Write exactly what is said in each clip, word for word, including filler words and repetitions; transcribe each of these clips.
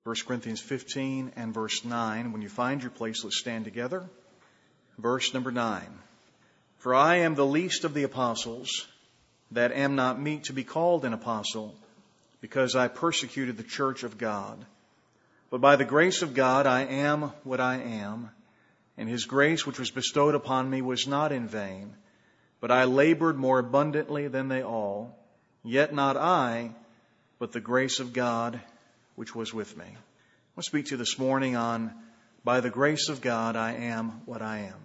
First Corinthians fifteen and verse nine. When you find your place, let's stand together. Verse number nine. For I am the least of the apostles, that am not meet to be called an apostle, because I persecuted the church of God. But by the grace of God I am what I am, and His grace which was bestowed upon me was not in vain, but I labored more abundantly than they all. Yet not I, but the grace of God which was with me. I want to speak to you this morning on, by the grace of God I am what I am.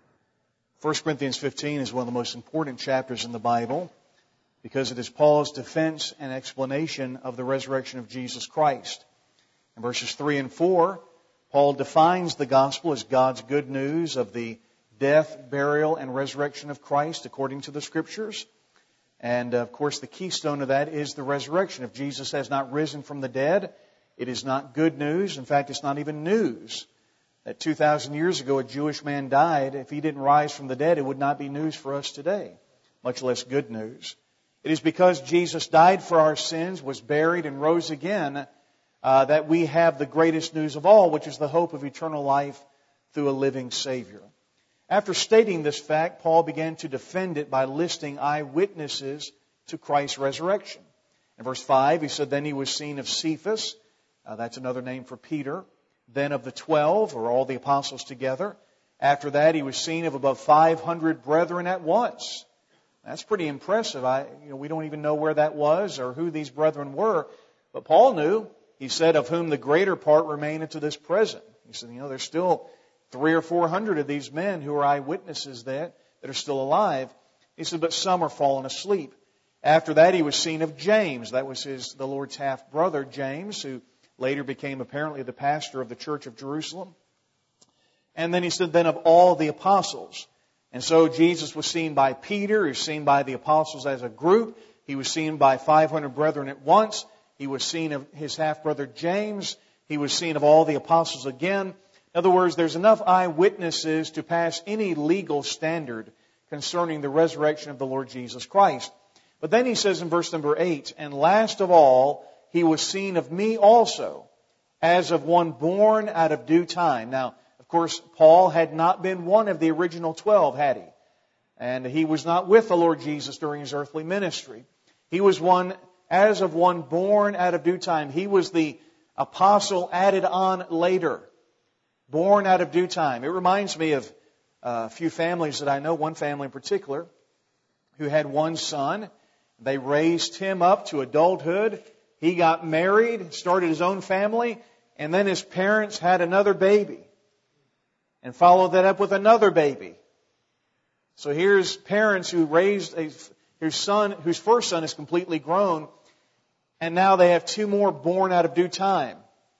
First Corinthians fifteen is one of the most important chapters in the Bible because it is Paul's defense and explanation of the resurrection of Jesus Christ. In verses three and four, Paul defines the gospel as God's good news of the death, burial, and resurrection of Christ according to the Scriptures. And, of course, the keystone of that is the resurrection. If Jesus has not risen from the dead, it is not good news. In fact, it's not even news. That two thousand years ago a Jewish man died. If he didn't rise from the dead, it would not be news for us today, much less good news. It is because Jesus died for our sins, was buried, and rose again uh, that we have the greatest news of all, which is the hope of eternal life through a living Savior. After stating this fact, Paul began to defend it by listing eyewitnesses to Christ's resurrection. In verse five, he said, Then he was seen of Cephas, uh, that's another name for Peter, then of the twelve, or all the apostles together. After that, he was seen of above five hundred brethren at once. That's pretty impressive. I, you know, we don't even know where that was or who these brethren were. But Paul knew. He said, of whom the greater part remain unto this present. He said, you know, there's still three or four hundred of these men who are eyewitnesses that, that are still alive. He said, but some are fallen asleep. After that, he was seen of James. That was his, the Lord's half-brother, James, who later became apparently the pastor of the church of Jerusalem. And then he said, then of all the apostles. And so Jesus was seen by Peter. He was seen by the apostles as a group. He was seen by five hundred brethren at once. He was seen of his half-brother James. He was seen of all the apostles again. In other words, there's enough eyewitnesses to pass any legal standard concerning the resurrection of the Lord Jesus Christ. But then he says in verse number eight, and last of all, he was seen of me also, as of one born out of due time. Now, of course, Paul had not been one of the original twelve, had he? And he was not with the Lord Jesus during his earthly ministry. He was one, as of one born out of due time. He was the apostle added on later. Born out of due time. It reminds me of a few families that I know, one family in particular, who had one son. They raised him up to adulthood. He got married, started his own family, and then his parents had another baby. And followed that up with another baby. So here's parents who raised a, whose son, whose first son is completely grown, and now they have two more born out of due time.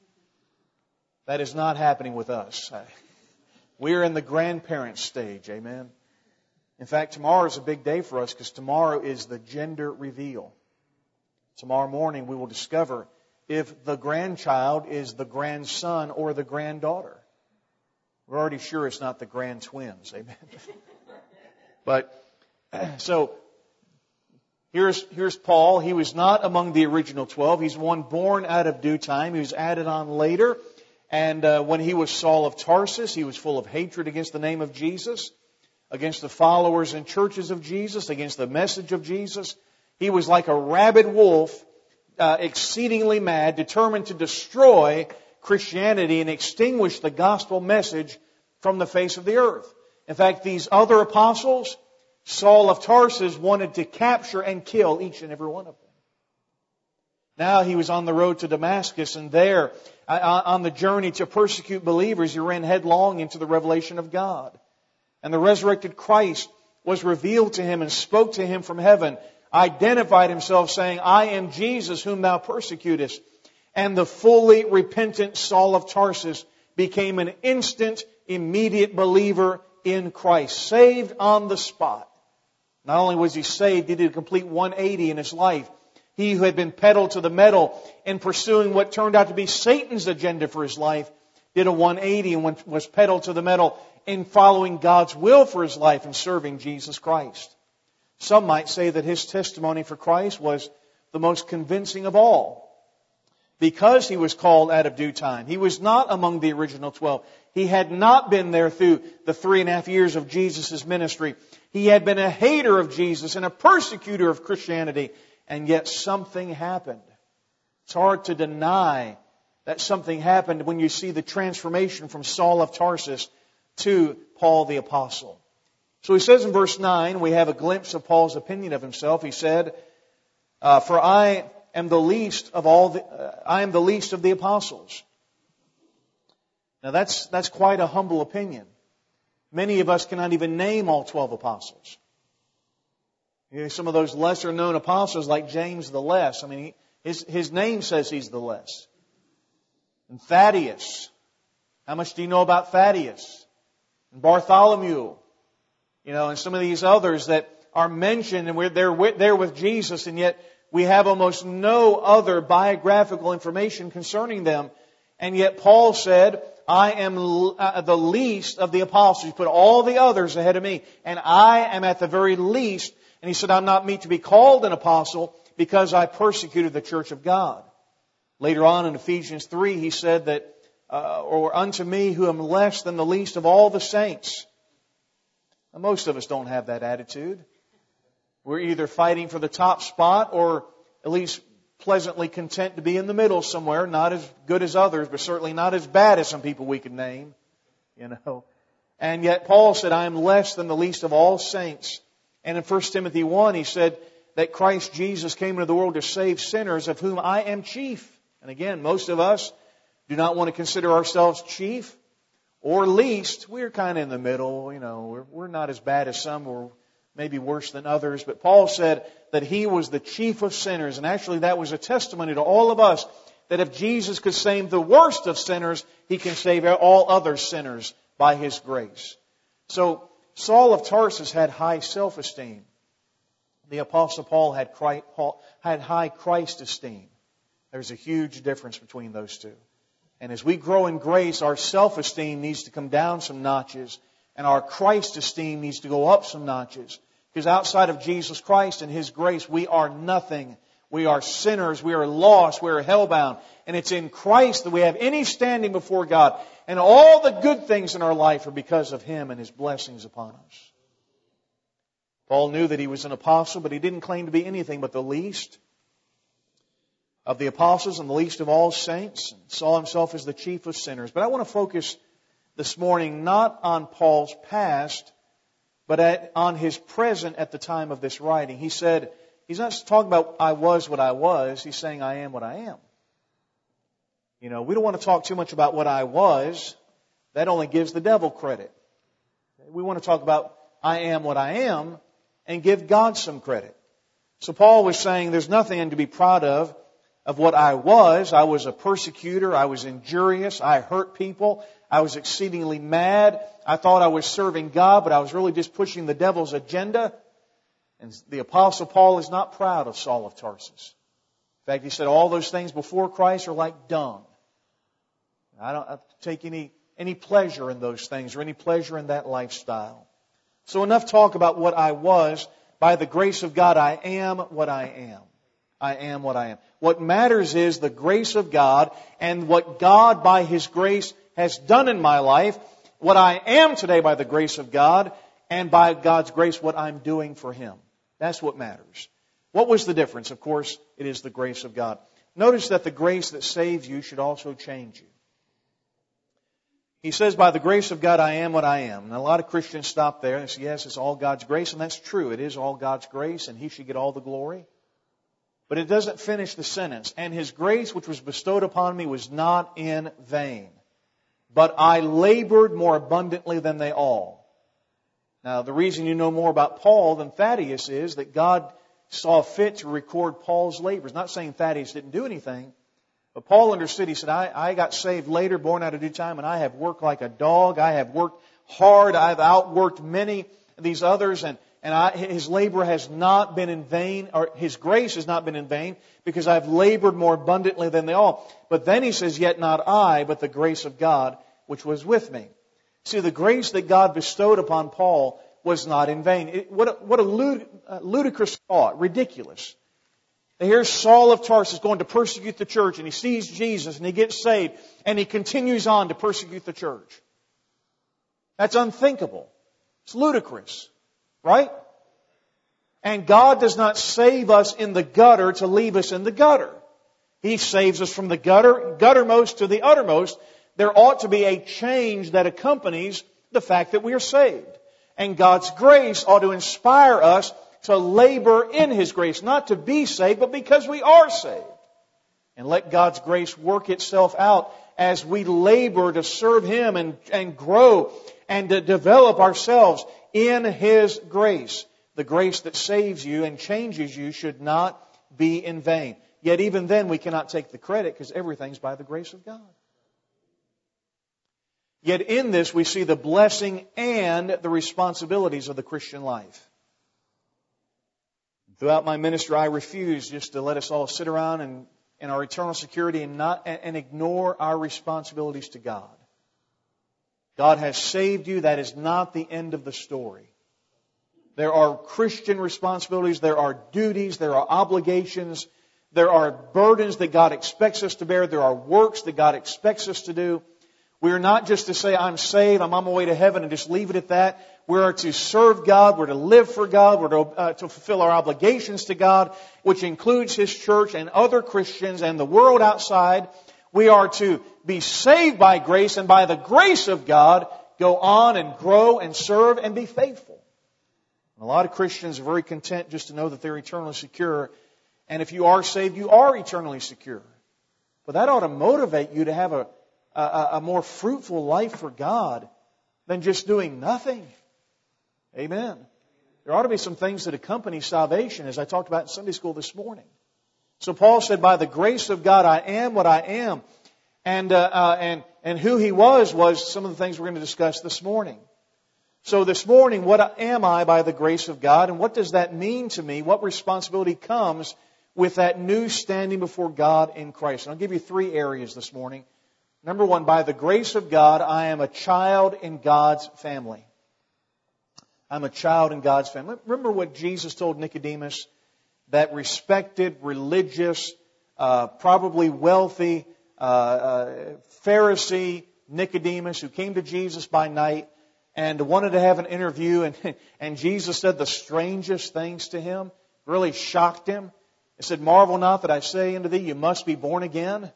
That is not happening with us. We're in the grandparent stage, amen? In fact, tomorrow is a big day for us because tomorrow is the gender reveal. Tomorrow morning we will discover if the grandchild is the grandson or the granddaughter. We're already sure it's not the grand twins, amen? But, so, here's, here's Paul. He was not among the original twelve. He's one born out of due time. He was added on later. And uh, when he was Saul of Tarsus, he was full of hatred against the name of Jesus, against the followers and churches of Jesus, against the message of Jesus. He was like a rabid wolf, uh, exceedingly mad, determined to destroy Christianity and extinguish the gospel message from the face of the earth. In fact, these other apostles, Saul of Tarsus, wanted to capture and kill each and every one of them. Now he was on the road to Damascus, and there, on the journey to persecute believers, he ran headlong into the revelation of God. And the resurrected Christ was revealed to him and spoke to him from heaven, identified himself saying, I am Jesus whom thou persecutest. And the fully repentant Saul of Tarsus became an instant, immediate believer in Christ, saved on the spot. Not only was he saved, he did a complete one eighty in his life. He who had been pedal to the metal in pursuing what turned out to be Satan's agenda for his life did a one eighty and was pedal to the metal in following God's will for his life and serving Jesus Christ. Some might say that his testimony for Christ was the most convincing of all. because he was called out of due time. He was not among the original twelve. He had not been there through the three and a half years of Jesus' ministry. He had been a hater of Jesus and a persecutor of Christianity, and yet something happened. It's hard to deny that something happened when you see the transformation from Saul of Tarsus to Paul the Apostle. So he says in verse nine, we have a glimpse of Paul's opinion of himself. He said, uh, "For I am the least of all the, uh, I am the least of the apostles." Now that's that's quite a humble opinion. Many of us cannot even name all twelve apostles. You know, some of those lesser known apostles like James the Less. I mean, he, his his name says he's the less. And Thaddeus. How much do you know about Thaddeus? And Bartholomew. You know, and some of these others that are mentioned, and we're they're with, there with Jesus, and yet we have almost no other biographical information concerning them. And yet Paul said, I am the least of the apostles. He put all the others ahead of me, and I am at the very least. And he said, I'm not meet to be called an apostle because I persecuted the church of God. Later on in Ephesians three, he said that, uh, or unto me who am less than the least of all the saints. Now, most of us don't have that attitude. We're either fighting for the top spot or at least pleasantly content to be in the middle somewhere, not as good as others, but certainly not as bad as some people we could name, you know. And yet Paul said, I am less than the least of all saints. And in First Timothy one, he said that Christ Jesus came into the world to save sinners, of whom I am chief. And again, most of us do not want to consider ourselves chief or least. We're kind of in the middle, you know. We're, we're not as bad as some, or maybe worse than others. But Paul said that he was the chief of sinners. And actually that was a testimony to all of us that if Jesus could save the worst of sinners, He can save all other sinners by His grace. So Saul of Tarsus had high self-esteem. The Apostle Paul had, Christ, Paul had high Christ esteem. There's a huge difference between those two. And as we grow in grace, our self-esteem needs to come down some notches, and our Christ esteem needs to go up some notches. Because outside of Jesus Christ and His grace, we are nothing. We are sinners. We are lost. We are hellbound. And it's in Christ that we have any standing before God. And all the good things in our life are because of Him and His blessings upon us. Paul knew that he was an apostle, but he didn't claim to be anything but the least of the apostles and the least of all saints. And saw himself as the chief of sinners. But I want to focus this morning not on Paul's past, but at, on his present at the time of this writing. He said, he's not talking about I was what I was. He's saying I am what I am. You know, we don't want to talk too much about what I was. That only gives the devil credit. We want to talk about I am what I am and give God some credit. So Paul was saying there's nothing to be proud of, of what I was. I was a persecutor. I was injurious. I hurt people. I was exceedingly mad. I thought I was serving God, but I was really just pushing the devil's agenda. And the Apostle Paul is not proud of Saul of Tarsus. In fact, he said all those things before Christ are like dung. I don't take any, any pleasure in those things or any pleasure in that lifestyle. So enough talk about what I was. By the grace of God, I am what I am. I am what I am. What matters is the grace of God and what God, by His grace, has done in my life. What I am today by the grace of God, and by God's grace, what I'm doing for Him. That's what matters. What was the difference? Of course, it is the grace of God. Notice that the grace that saves you should also change you. He says, by the grace of God, I am what I am. And a lot of Christians stop there and say, yes, it's all God's grace. And that's true. It is all God's grace, and He should get all the glory. But it doesn't finish the sentence. And His grace, which was bestowed upon me, was not in vain. But I labored more abundantly than they all. Now, the reason you know more about Paul than Thaddeus is that God saw fit to record Paul's labors. Not saying Thaddeus didn't do anything. But Paul understood. He said, I, I got saved later, born out of due time, and I have worked like a dog. I have worked hard. I've outworked many of these others, and, and I, his labor has not been in vain, or His grace has not been in vain, because I've labored more abundantly than they all. But then he says, yet not I, but the grace of God, which was with me. See, the grace that God bestowed upon Paul was not in vain. It, what a, what a lud, uh, ludicrous thought, ridiculous. Here's Saul of Tarsus going to persecute the church, and he sees Jesus, and he gets saved, and he continues on to persecute the church. That's unthinkable. It's ludicrous. Right? And God does not save us in the gutter to leave us in the gutter. He saves us from the gutter, guttermost to the uttermost. There ought to be a change that accompanies the fact that we are saved. And God's grace ought to inspire us to labor in His grace, not to be saved, but because we are saved. And let God's grace work itself out as we labor to serve Him and, and grow and to develop ourselves in His grace. The grace that saves you and changes you should not be in vain. Yet even then we cannot take the credit because everything's by the grace of God. Yet in this we see the blessing and the responsibilities of the Christian life. Throughout my ministry, I refuse just to let us all sit around and in our eternal security and not and ignore our responsibilities to God. God has saved you. That is not the end of the story. There are Christian responsibilities. There are duties. There are obligations. There are burdens that God expects us to bear. There are works that God expects us to do. We are not just to say, I'm saved, I'm on my way to heaven, and just leave it at that. We are to serve God. We're to live for God. We're to, uh, to fulfill our obligations to God, which includes His church and other Christians and the world outside. We are to be saved by grace, and by the grace of God, go on and grow and serve and be faithful. And a lot of Christians are very content just to know that they're eternally secure. And if you are saved, you are eternally secure. But that ought to motivate you to have a, a, a more fruitful life for God than just doing nothing. Amen. There ought to be some things that accompany salvation, as I talked about in Sunday school this morning. So Paul said, by the grace of God, I am what I am. And, uh, uh, and, and who he was was some of the things we're going to discuss this morning. So this morning, what am I by the grace of God? And what does that mean to me? What responsibility comes with that new standing before God in Christ? And I'll give you three areas this morning. Number one, by the grace of God, I am a child in God's family. I'm a child in God's family. Remember what Jesus told Nicodemus, that respected, religious, uh, probably wealthy uh, uh, Pharisee Nicodemus who came to Jesus by night and wanted to have an interview, and, and Jesus said the strangest things to him, really shocked him. He said, marvel not that I say unto thee, you must be born again.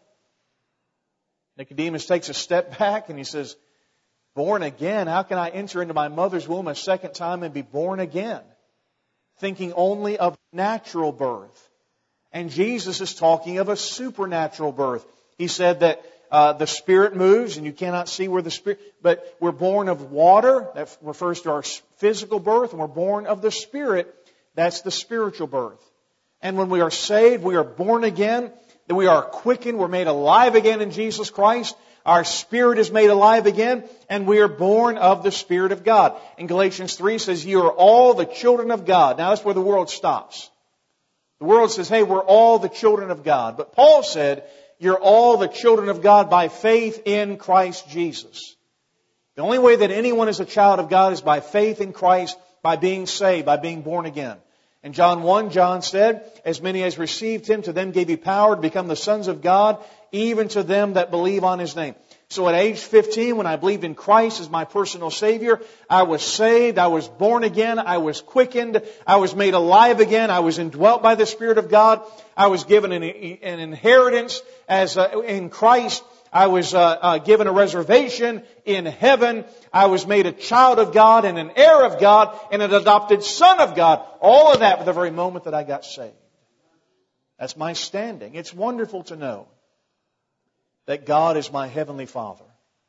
Nicodemus takes a step back and he says, born again? How can I enter into my mother's womb a second time and be born again? Thinking only of natural birth. And Jesus is talking of a supernatural birth. He said that uh, the Spirit moves and you cannot see where the Spirit... But we're born of water. That refers to our physical birth. And we're born of the Spirit. That's the spiritual birth. And when we are saved, we are born again. That we are quickened. We're made alive again in Jesus Christ. Our spirit is made alive again, and we are born of the Spirit of God. In Galatians three says, you are all the children of God. Now that's where the world stops. The world says, hey, we're all the children of God. But Paul said, you're all the children of God by faith in Christ Jesus. The only way that anyone is a child of God is by faith in Christ, by being saved, by being born again. In John one, John said, as many as received Him, to them gave He power to become the sons of God, even to them that believe on His name. So at age fifteen, when I believed in Christ as my personal Savior, I was saved, I was born again, I was quickened, I was made alive again, I was indwelt by the Spirit of God, I was given an, an inheritance as uh, in Christ, I was uh, uh, given a reservation in heaven, I was made a child of God and an heir of God and an adopted son of God. All of that at the very moment that I got saved. That's my standing. It's wonderful to know that God is my Heavenly Father.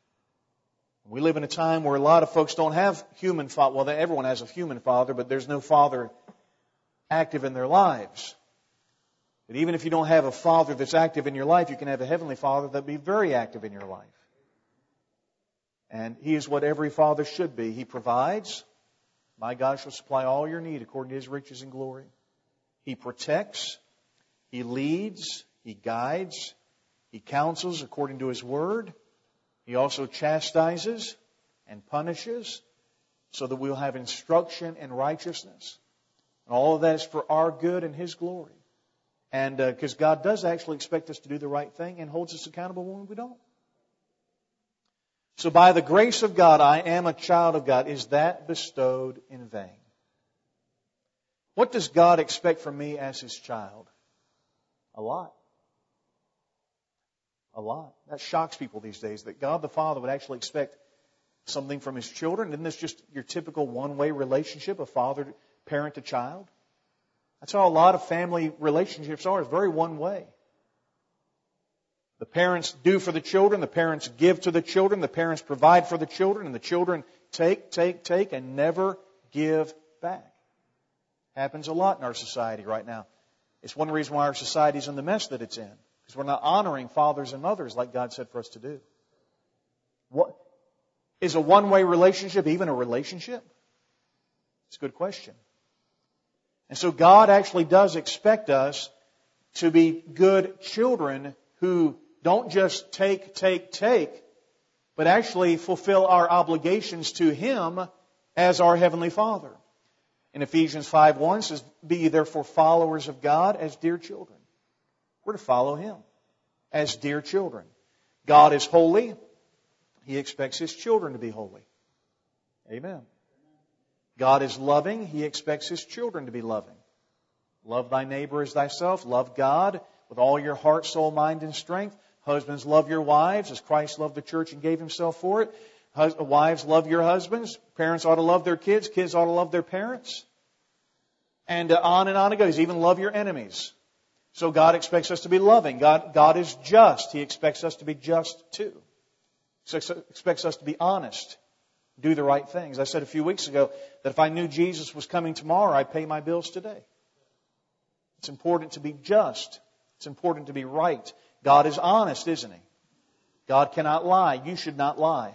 We live in a time where a lot of folks don't have human father. Well, everyone has a human father, but there's no father active in their lives. But even if you don't have a father that's active in your life, you can have a Heavenly Father that'll be very active in your life. And He is what every father should be. He provides. My God shall supply all your need according to His riches and glory. He protects. He leads. He guides. He counsels according to His Word. He also chastises and punishes so that we'll have instruction and righteousness. And all of that is for our good and His glory. And because uh, God does actually expect us to do the right thing and holds us accountable when we don't. So by the grace of God, I am a child of God. Is that bestowed in vain? What does God expect from me as His child? A lot. A lot. That shocks people these days, that God the Father would actually expect something from His children. Isn't this just your typical one-way relationship, a father, parent to child? That's how a lot of family relationships are. It's very one-way. The parents do for the children, the parents give to the children, the parents provide for the children, and the children take, take, take, and never give back. Happens a lot in our society right now. It's one reason why our society is in the mess that it's in. Because we're not honoring fathers and mothers like God said for us to do. What is a one-way relationship even a relationship? It's a good question. And so God actually does expect us to be good children who don't just take, take, take, but actually fulfill our obligations to Him as our Heavenly Father. In Ephesians five one it says, "Be ye therefore followers of God as dear children." We're to follow Him as dear children. God is holy. He expects His children to be holy. Amen. God is loving. He expects His children to be loving. Love thy neighbor as thyself. Love God with all your heart, soul, mind, and strength. Husbands, love your wives as Christ loved the church and gave Himself for it. Hus- wives, love your husbands. Parents ought to love their kids. Kids ought to love their parents. And uh, on and on it goes. Even love your enemies. So God expects us to be loving. God, God is just. He expects us to be just too. He expects us to be honest. Do the right things. I said a few weeks ago that if I knew Jesus was coming tomorrow, I'd pay my bills today. It's important to be just. It's important to be right. God is honest, isn't He? God cannot lie. You should not lie.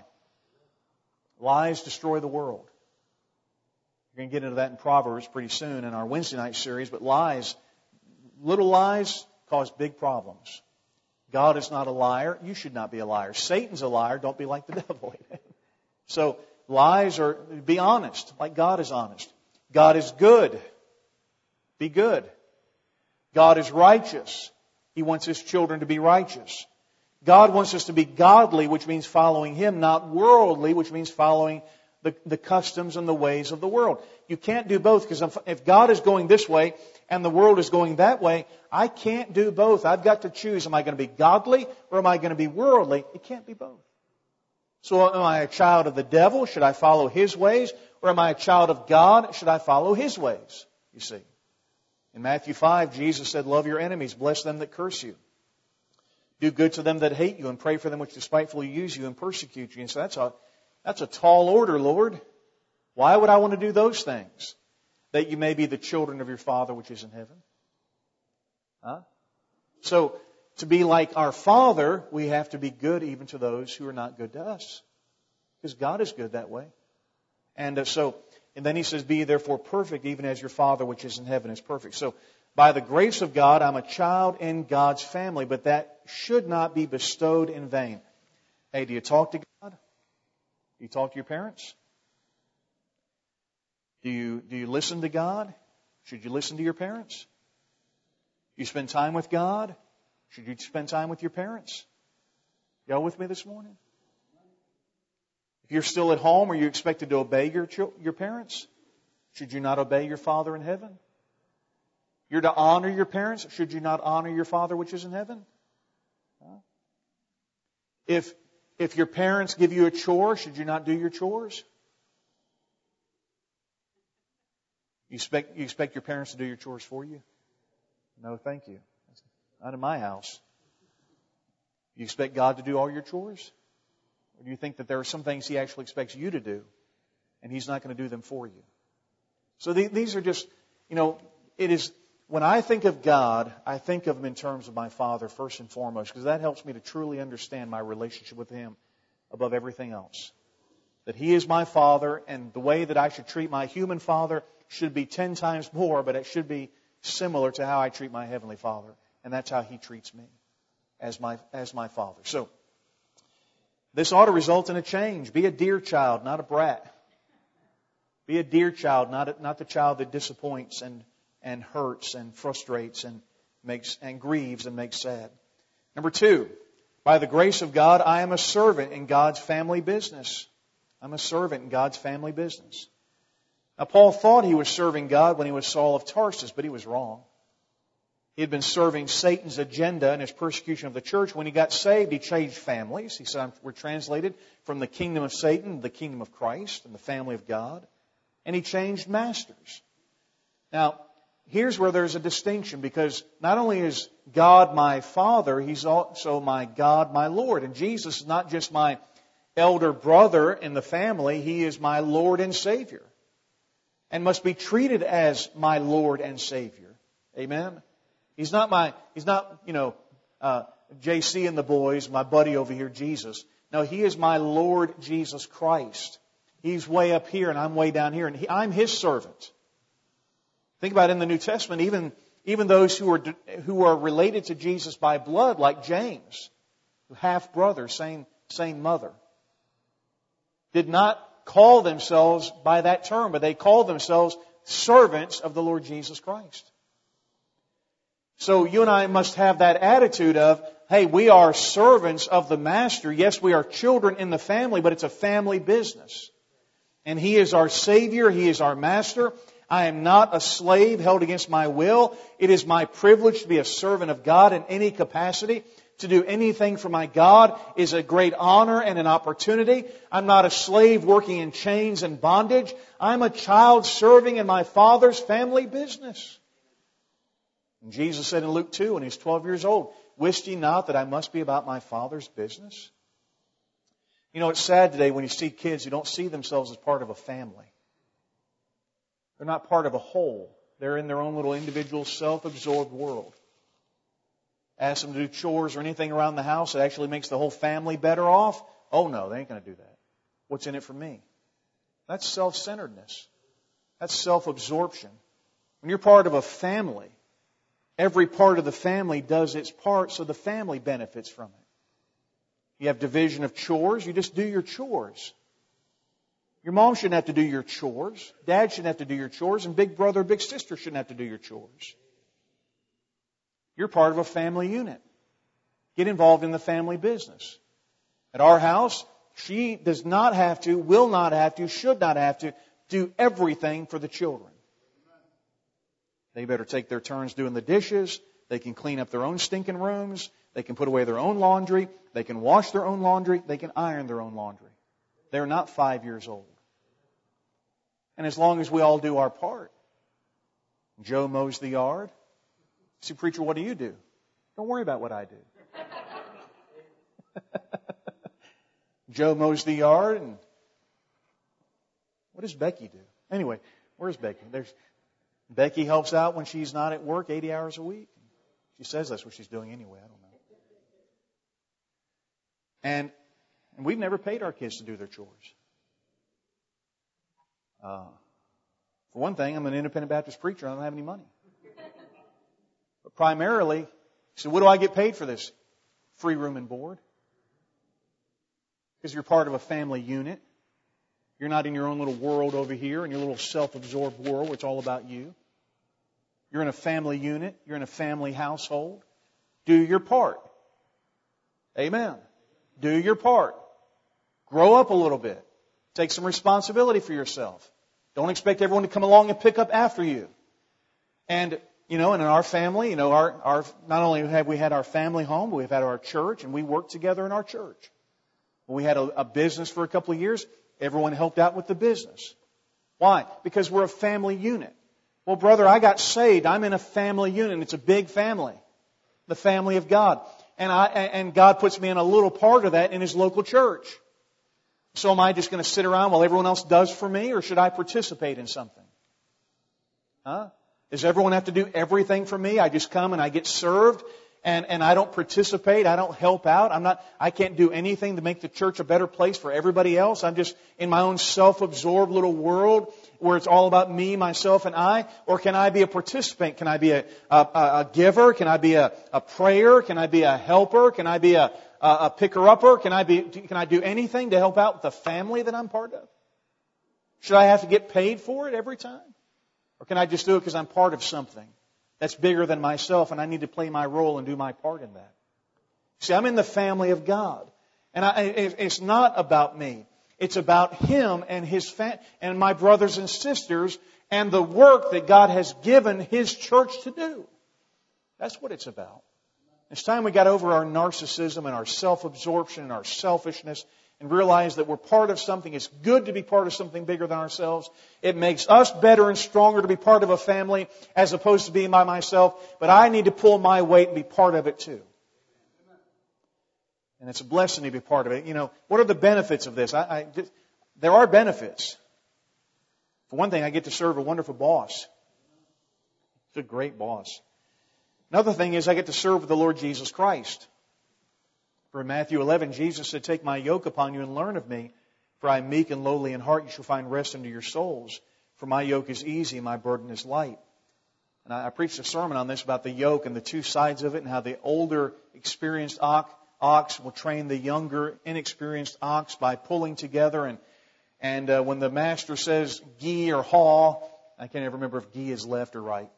Lies destroy the world. We're going to get into that in Proverbs pretty soon in our Wednesday night series, but lies, little lies cause big problems. God is not a liar. You should not be a liar. Satan's a liar. Don't be like the devil. So lies are, be honest, like God is honest. God is good. Be good. God is righteous. He wants His children to be righteous. God wants us to be godly, which means following Him, not worldly, which means following the, the customs and the ways of the world. You can't do both, because if God is going this way and the world is going that way, I can't do both. I've got to choose. Am I going to be godly or am I going to be worldly? It can't be both. So am I a child of the devil? Should I follow his ways? Or am I a child of God? Should I follow His ways? You see. In Matthew five, Jesus said, "Love your enemies, bless them that curse you. Do good to them that hate you, and pray for them which despitefully use you and persecute you." And so that's a, that's a tall order, Lord. Why would I want to do those things? That you may be the children of your Father which is in heaven. Huh? So, to be like our Father, we have to be good even to those who are not good to us. Because God is good that way. And uh, so, and then He says, "Be ye therefore perfect, even as your Father which is in heaven is perfect." So, by the grace of God, I'm a child in God's family, but that should not be bestowed in vain. Hey, do you talk to God? Do you talk to your parents? Do you, do you listen to God? Should you listen to your parents? Do you spend time with God? Should you spend time with your parents? Y'all with me this morning? If you're still at home, are you expected to obey your your parents? Should you not obey your Father in heaven? You're to honor your parents. Should you not honor your Father which is in heaven? If if your parents give you a chore, should you not do your chores? You expect you expect your parents to do your chores for you? No, thank you. Not in my house. You expect God to do all your chores? Or do you think that there are some things He actually expects you to do, and He's not going to do them for you? So these are just, you know, it is, when I think of God, I think of Him in terms of my Father first and foremost, because that helps me to truly understand my relationship with Him above everything else. That He is my Father, and the way that I should treat my human father should be ten times more, but it should be similar to how I treat my Heavenly Father. And that's how He treats me as my as my Father. So, this ought to result in a change. Be a dear child, not a brat. Be a dear child, not a, not the child that disappoints and, and hurts and frustrates and, makes and grieves and makes sad. Number two, by the grace of God, I am a servant in God's family business. I'm a servant in God's family business. Now, Paul thought he was serving God when he was Saul of Tarsus, but he was wrong. He had been serving Satan's agenda in his persecution of the church. When he got saved, he changed families. He said, we're translated from the kingdom of Satan to the kingdom of Christ and the family of God. And he changed masters. Now, here's where there's a distinction, because not only is God my Father, He's also my God, my Lord. And Jesus is not just my elder brother in the family, He is my Lord and Savior, and must be treated as my Lord and Savior. Amen? He's not my, He's not, you know, uh, J C and the boys, my buddy over here, Jesus. No, He is my Lord Jesus Christ. He's way up here and I'm way down here, and he, I'm His servant. Think about it, in the New Testament, even, even those who are, who are related to Jesus by blood, like James, half brother, same, same mother, did not call themselves by that term, but they called themselves servants of the Lord Jesus Christ. So you and I must have that attitude of, hey, we are servants of the Master. Yes, we are children in the family, but it's a family business. And He is our Savior. He is our Master. I am not a slave held against my will. It is my privilege to be a servant of God in any capacity. To do anything for my God is a great honor and an opportunity. I'm not a slave working in chains and bondage. I'm a child serving in my Father's family business. And Jesus said in Luke two, when He was twelve years old, wist ye not that I must be about my Father's business? You know, it's sad today when you see kids who don't see themselves as part of a family. They're not part of a whole. They're in their own little individual, self-absorbed world. Ask them to do chores or anything around the house that actually makes the whole family better off. Oh no, they ain't going to do that. What's in it for me? That's self-centeredness. That's self-absorption. When you're part of a family, every part of the family does its part, so the family benefits from it. You have division of chores, you just do your chores. Your mom shouldn't have to do your chores. Dad shouldn't have to do your chores. And big brother or big sister shouldn't have to do your chores. You're part of a family unit. Get involved in the family business. At our house, she does not have to, will not have to, should not have to do everything for the children. They better take their turns doing the dishes. They can clean up their own stinking rooms. They can put away their own laundry. They can wash their own laundry. They can iron their own laundry. They're not five years old. And as long as we all do our part. Joe mows the yard. See, preacher, what do you do? Don't worry about what I do. Joe mows the yard, and what does Becky do? Anyway, where's Becky? There's Becky helps out when she's not at work eighty hours a week. She says that's what she's doing anyway. I don't know. And, and we've never paid our kids to do their chores. Uh, for one thing, I'm an independent Baptist preacher. I don't have any money. But primarily, so what do I get paid for this? Free room and board. Because you're part of a family unit. You're not in your own little world over here, in your little self-absorbed world where it's all about you. You're in a family unit. You're in a family household. Do your part. Amen. Do your part. Grow up a little bit. Take some responsibility for yourself. Don't expect everyone to come along and pick up after you. And, you know, and in our family, you know, our, our, not only have we had our family home, but we've had our church, and we work together in our church. When we had a, a business for a couple of years, everyone helped out with the business. Why? Because we're a family unit. Well, brother, I got saved. I'm in a family unit. It's a big family. The family of God. And I, and God puts me in a little part of that in His local church. So am I just going to sit around while everyone else does for me, or should I participate in something? Huh? Does everyone have to do everything for me? I just come and I get served, and, and I don't participate. I don't help out. I'm not, I can't do anything to make the church a better place for everybody else. I'm just in my own self-absorbed little world where it's all about me, myself, and I. Or can I be a participant? Can I be a, a, a giver? Can I be a, a prayer? Can I be a helper? Can I be a, a, a picker-upper? Can I be, can I do anything to help out with the family that I'm part of? Should I have to get paid for it every time? Or can I just do it because I'm part of something? that's bigger than myself, and I need to play my role and do my part in that. See, I'm in the family of God. And I, it's not about me. It's about Him and His fam- and my brothers and sisters and the work that God has given His church to do. That's what it's about. It's time we got over our narcissism and our self-absorption and our selfishness and realize that we're part of something. It's good to be part of something bigger than ourselves. It makes us better and stronger to be part of a family as opposed to being by myself. But I need to pull my weight and be part of it too. And it's a blessing to be part of it. You know, what are the benefits of this? I, I, there are benefits. For one thing, I get to serve a wonderful boss. He's a great boss. Another thing is I get to serve with the Lord Jesus Christ. For in Matthew eleven, Jesus said, "Take my yoke upon you and learn of me, for I am meek and lowly in heart. You shall find rest unto your souls. For my yoke is easy and my burden is light." And I, I preached a sermon on this about the yoke and the two sides of it and how the older, experienced ox, ox will train the younger, inexperienced ox by pulling together. And and uh, when the master says gee or haw, I can't ever remember if gee is left or right.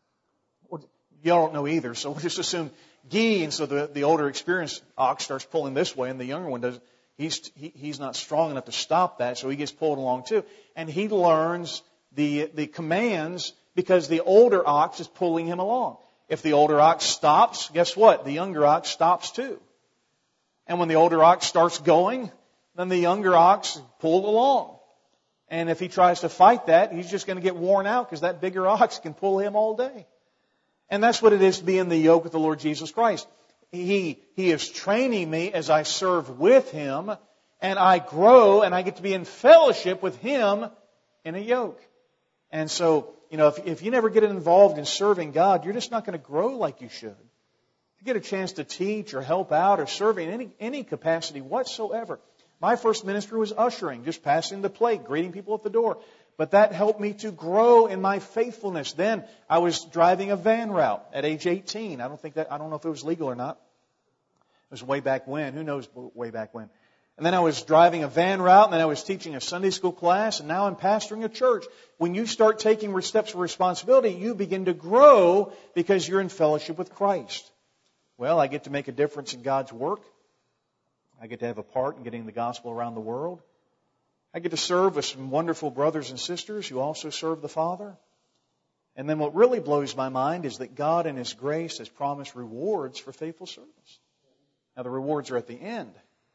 Y'all don't know either, so we'll just assume gee, and so the, the older experienced ox starts pulling this way, and the younger one does. He's he, he's not strong enough to stop that, so he gets pulled along too, and he learns the the commands because the older ox is pulling him along. If the older ox stops, guess what? The younger ox stops too, and when the older ox starts going, then the younger ox is pulled along, and if he tries to fight that, he's just going to get worn out because that bigger ox can pull him all day. And that's what it is to be in the yoke with the Lord Jesus Christ. He, he is training me as I serve with Him, and I grow, and I get to be in fellowship with Him in a yoke. And so, you know, if, if you never get involved in serving God, you're just not going to grow like you should. If you get a chance to teach or help out or serve in any, any capacity whatsoever. My first ministry was ushering, just passing the plate, greeting people at the door. But that helped me to grow in my faithfulness. Then I was driving a van route at age eighteen. I don't think that I don't know if it was legal or not. It was way back when. Who knows way back when? And then I was driving a van route, and then I was teaching a Sunday school class, and now I'm pastoring a church. When you start taking steps of responsibility, you begin to grow because you're in fellowship with Christ. Well, I get to make a difference in God's work. I get to have a part in getting the gospel around the world. I get to serve with some wonderful brothers and sisters who also serve the Father. And then what really blows my mind is that God in His grace has promised rewards for faithful service. Now the rewards are at the end,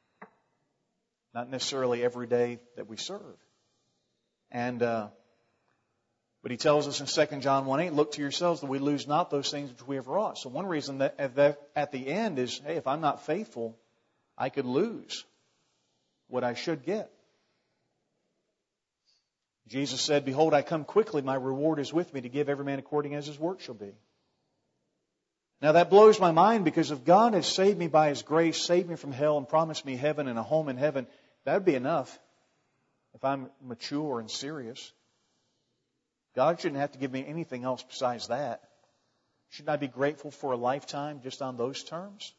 not necessarily every day that we serve. And uh, but He tells us in Second John one eight, "Look to yourselves that we lose not those things which we have wrought." So one reason that at the end is, hey, if I'm not faithful, I could lose what I should get. Jesus said, "Behold, I come quickly, my reward is with me to give every man according as his work shall be." Now that blows my mind because if God has saved me by His grace, saved me from hell and promised me heaven and a home in heaven, that would be enough if I'm mature and serious. God shouldn't have to give me anything else besides that. Shouldn't I be grateful for a lifetime just on those terms?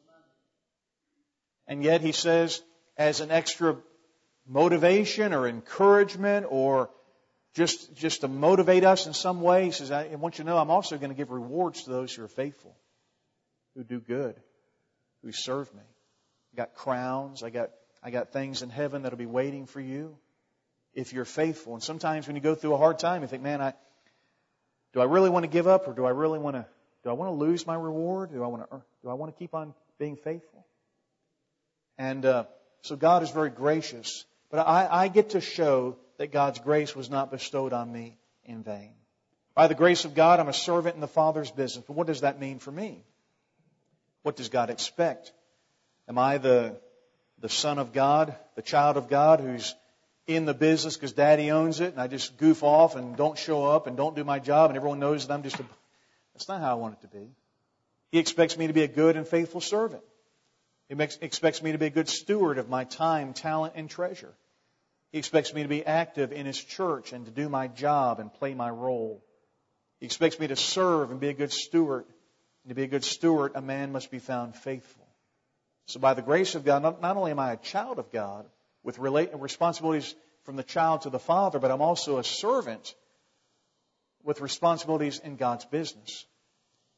And yet He says, as an extra motivation or encouragement or just just to motivate us in some way, He says, I want you to know I'm also going to give rewards to those who are faithful, who do good, who serve me. I got crowns, I got I got things in heaven that'll be waiting for you if you're faithful. And sometimes when you go through a hard time, you think, man, I do I really want to give up, or do I really want to do I want to lose my reward? Do I want to do I want to keep on being faithful? And uh, so God is very gracious. But I, I get to show that God's grace was not bestowed on me in vain. By the grace of God, I'm a servant in the Father's business. But what does that mean for me? What does God expect? Am I the, the son of God, the child of God who's in the business because Daddy owns it and I just goof off and don't show up and don't do my job and everyone knows that I'm just a... That's not how I want it to be. He expects me to be a good and faithful servant. He makes, expects me to be a good steward of my time, talent, and treasure. He expects me to be active in His church and to do my job and play my role. He expects me to serve and be a good steward. And to be a good steward, a man must be found faithful. So by the grace of God, not, not only am I a child of God with relate, responsibilities from the child to the Father, but I'm also a servant with responsibilities in God's business.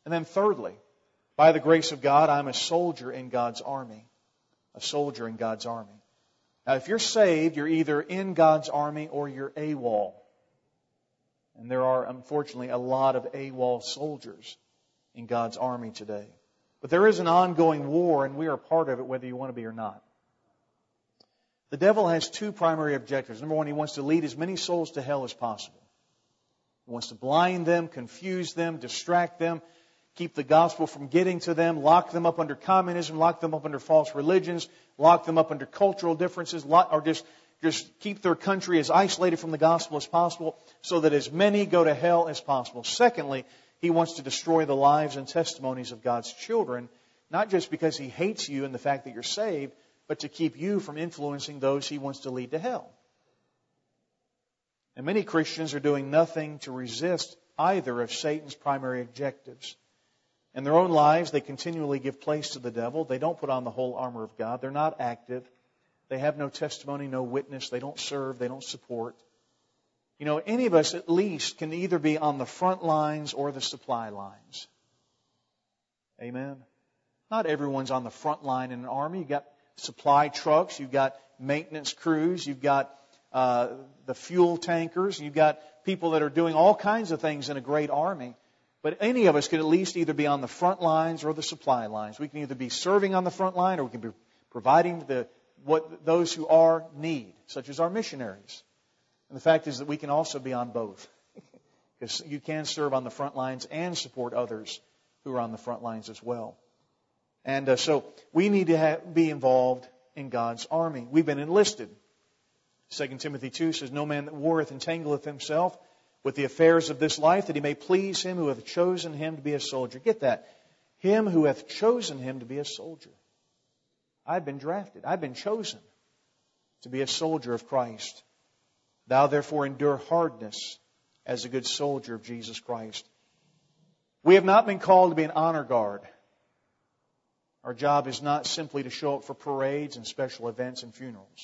And then thirdly, by the grace of God, I'm a soldier in God's army. A soldier in God's army. Now, if you're saved, you're either in God's army or you're AWOL. And there are, unfortunately, a lot of AWOL soldiers in God's army today. But there is an ongoing war, and we are part of it whether you want to be or not. The devil has two primary objectives. Number one, he wants to lead as many souls to hell as possible. He wants to blind them, confuse them, distract them, keep the gospel from getting to them, lock them up under communism, lock them up under false religions, lock them up under cultural differences, or just, just keep their country as isolated from the gospel as possible so that as many go to hell as possible. Secondly, he wants to destroy the lives and testimonies of God's children, not just because he hates you and the fact that you're saved, but to keep you from influencing those he wants to lead to hell. And many Christians are doing nothing to resist either of Satan's primary objectives. In their own lives, they continually give place to the devil. They don't put on the whole armor of God. They're not active. They have no testimony, no witness. They don't serve. They don't support. You know, any of us at least can either be on the front lines or the supply lines. Amen? Not everyone's on the front line in an army. You've got supply trucks. You've got maintenance crews. You've got uh, the fuel tankers. You've got people that are doing all kinds of things in a great army. But any of us could at least either be on the front lines or the supply lines. We can either be serving on the front line or we can be providing the what those who are need, such as our missionaries. And the fact is that we can also be on both. Because you can serve on the front lines and support others who are on the front lines as well. And uh, so we need to have, be involved in God's army. We've been enlisted. Second Timothy two says, "No man that warreth entangleth himself with the affairs of this life, that he may please him who hath chosen him to be a soldier." Get that. Him who hath chosen him to be a soldier. I've been drafted. I've been chosen to be a soldier of Christ. "Thou therefore endure hardness as a good soldier of Jesus Christ." We have not been called to be an honor guard. Our job is not simply to show up for parades and special events and funerals.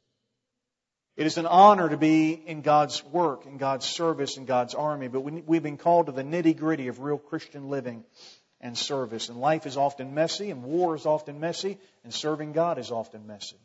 It is an honor to be in God's work, in God's service, in God's army. But we've been called to the nitty-gritty of real Christian living and service. And life is often messy, and war is often messy, and serving God is often messy.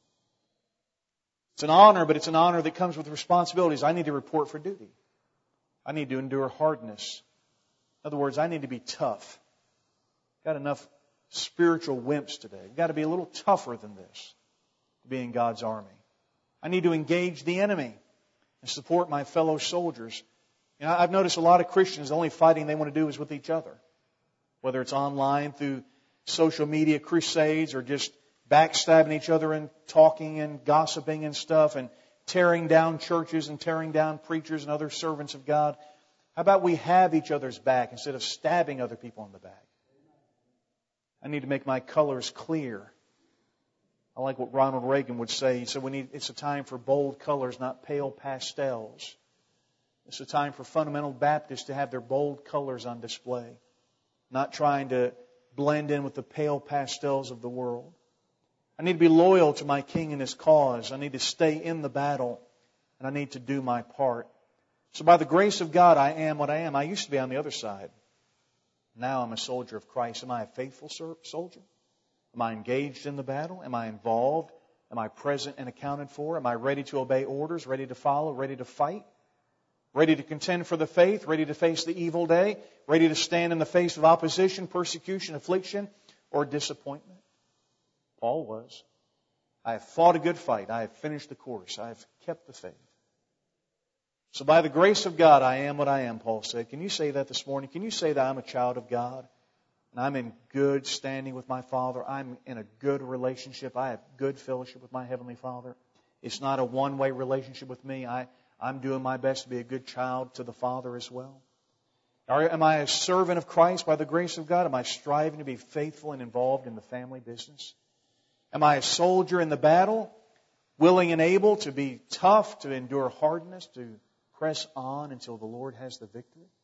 It's an honor, but it's an honor that comes with responsibilities. I need to report for duty. I need to endure hardness. In other words, I need to be tough. Got enough spiritual wimps today. We've got to be a little tougher than this to be in God's army. I need to engage the enemy and support my fellow soldiers. You know, I've noticed a lot of Christians, the only fighting they want to do is with each other. Whether it's online through social media crusades or just backstabbing each other and talking and gossiping and stuff and tearing down churches and tearing down preachers and other servants of God. How about we have each other's back instead of stabbing other people in the back? I need to make my colors clear. I like what Ronald Reagan would say. He said, "We need, it's a time for bold colors, not pale pastels. It's a time for fundamental Baptists to have their bold colors on display, not trying to blend in with the pale pastels of the world. I need to be loyal to my King and His cause. I need to stay in the battle, and I need to do my part. So by the grace of God, I am what I am. I used to be on the other side. Now I'm a soldier of Christ. Am I a faithful soldier? Am I engaged in the battle? Am I involved? Am I present and accounted for? Am I ready to obey orders, ready to follow, ready to fight? Ready to contend for the faith, ready to face the evil day, ready to stand in the face of opposition, persecution, affliction, or disappointment? Paul was. I have fought a good fight. I have finished the course. I have kept the faith. So by the grace of God, I am what I am, Paul said. Can you say that this morning? Can you say that I'm a child of God? And I'm in good standing with my Father. I'm in a good relationship. I have good fellowship with my Heavenly Father. It's not a one-way relationship with me. I, I'm doing my best to be a good child to the Father as well. Or am I a servant of Christ by the grace of God? Am I striving to be faithful and involved in the family business? Am I a soldier in the battle, willing and able to be tough, to endure hardness, to press on until the Lord has the victory?